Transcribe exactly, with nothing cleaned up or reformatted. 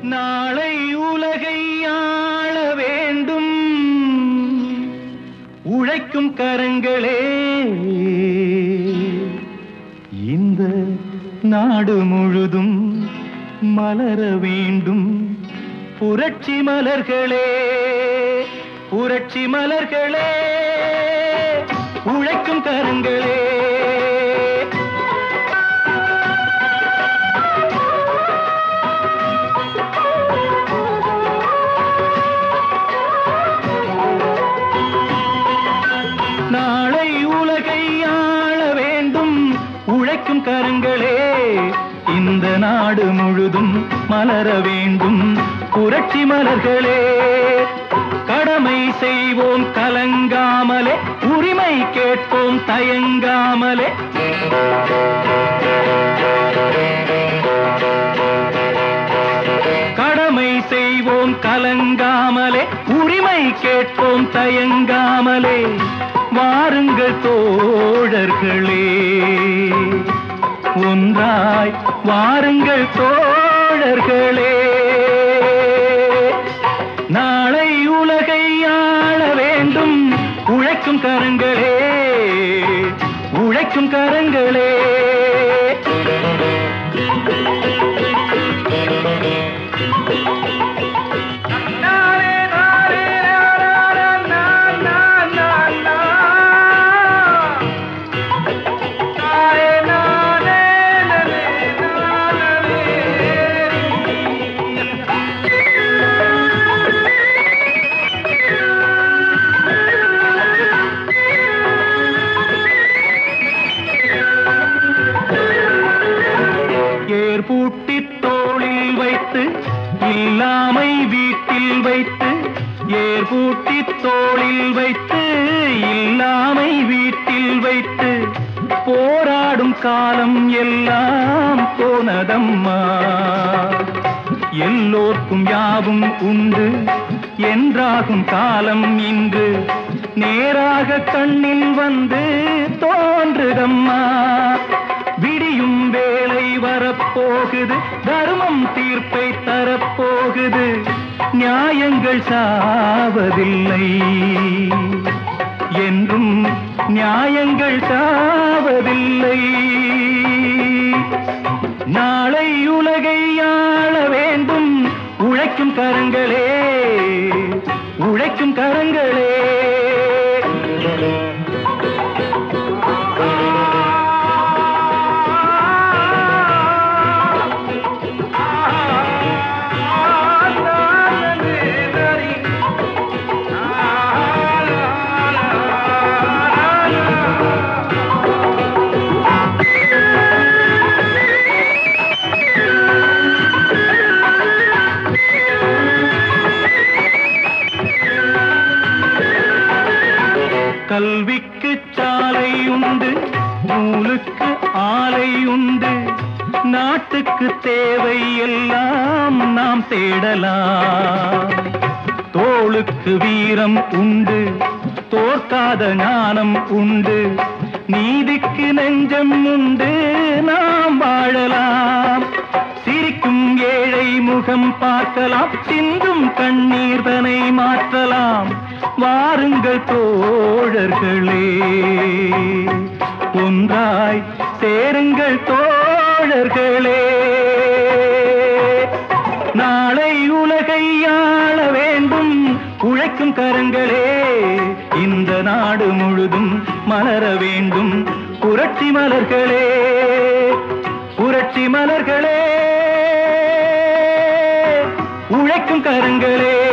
நாளை உலகை ஆள வேண்டும் உழைக்கும் கரங்களே. இந்த நாடு முழுதும் மலர வேண்டும் புரட்சி மலர்களே, புரட்சி மலர்களே, உழைக்கும் கரங்களே. நாளை உலகை ஆள வேண்டும் உழைக்கும் கரங்களே. இந்த நாடு முழுதும் மலர வேண்டும் புரட்சி மலர்களே. கடமை செய்வோம் கலங்காமலே, உரிமை கேட்போம் தயங்காமலே. கடமை செய்வோம் கலங்காமலே, உரிமை கேட்போம் தயங்காமலே. வாருங்கள் தோழர்களே, ஒன்றாய் வாருங்கள் தோழர்களே. நாளை உலகை ஆள வேண்டும் உழைக்கும் கரங்களே, உழைக்கும் கரங்களே. பூட்டி தோளில் வைத்து இல்லாமை வீட்டில் வைத்து, ஏர் பூட்டி தோளில் வைத்து இல்லாமை வீட்டில் வைத்து, போராடும் காலம் எல்லாம் போனதம்மா. எல்லோர்க்கும் யாவும் உண்டு என்றாகும் காலம் இன்று நேராக கண்ணில் வந்து தோன்றுதம்மா. விடியும் வேளை வரப்போகுது, தர்மம் தீர்ப்பை தரப்போகுது. நியாயங்கள் சாவதில்லை என்றும், நியாயங்கள் சாவதில்லை. நாளை உலகை ஆள வேண்டும் உழைக்கும் கரங்களே, உழைக்கும் கரங்களே. கல்விக்கு சாலை உண்டு, நூலுக்கு ஆலை உண்டு. நாட்டுக்கு தேவை எல்லாம் நாம் தேடலாம். தோளுக்கு வீரம் உண்டு, தோற்காத ஞானம் உண்டு. நீதிக்கு நெஞ்சம் உண்டு, நாம் வாழலாம். சிரிக்கும் ஏழை முகம் பார்க்கலாம், சிந்தும் கண்ணீர் தனை மாற்றலாம். வாருங்கள் தோழர்களே, ஒன்றாய் சேருங்கள் தோழர்களே. நாளை உலகை ஆள வேண்டும் உழைக்கும் கரங்களே. இந்த நாடு முழுதும் மலர வேண்டும் புரட்சி மலர்களே, புரட்சி மலர்களே, உழைக்கும் கரங்களே.